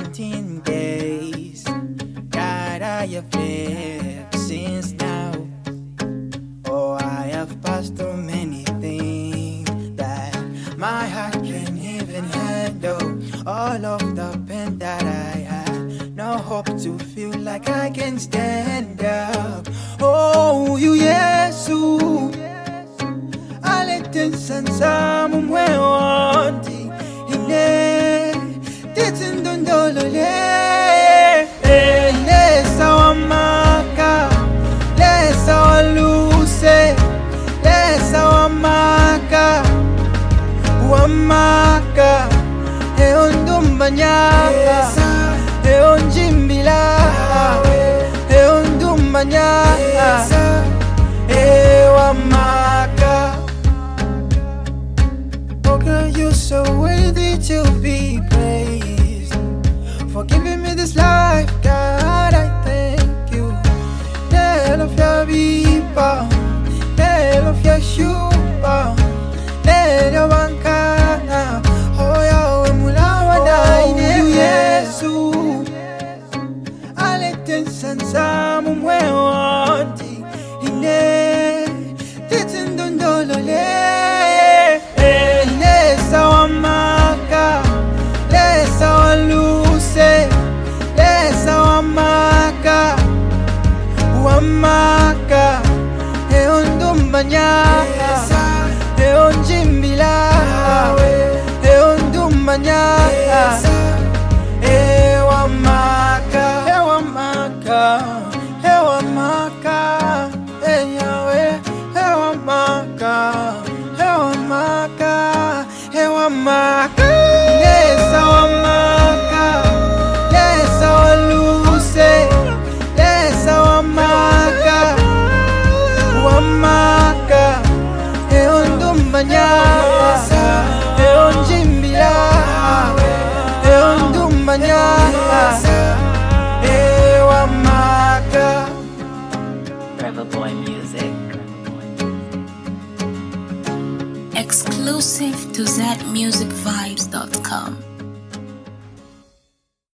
counting days that I have lived since now. Oh, I have passed through many things that my heart can't even handle. All of the pain that I had, no hope to feel like I can stand up. Oh, you Yesu, alitensansa mumwewanti ine titindondolole lesa wamaka, lesa waluse, lesa wamaka, wamaka eondumbanyaka, eonjimbila, eondumbanyaka, ewamaka. Oh girl, you're so worthy to be praised. For giving me this life, God, I thank you. Let of your people, let of your shuba, let your bankana. Oh, ya mulawa daine Yesu. Aleten sansa mumwewanti ine titindondolole. Lesa wamaka, lesa waluse, lesa wamaka, wamaka eondumbanyaka, eonjimbila, eondumbanyaka, ewamaka, ewamaka, ewamaka, eyawe, ewamaka, ewamaka, ewamaka. Lesa wamaka, lesa waluse, lesa wamaka, wamaka eondumbanyaka, eonjimbila, eondumbanyaka, ewamaka. River Boy Music. Exclusive to ZMusicVibes.com.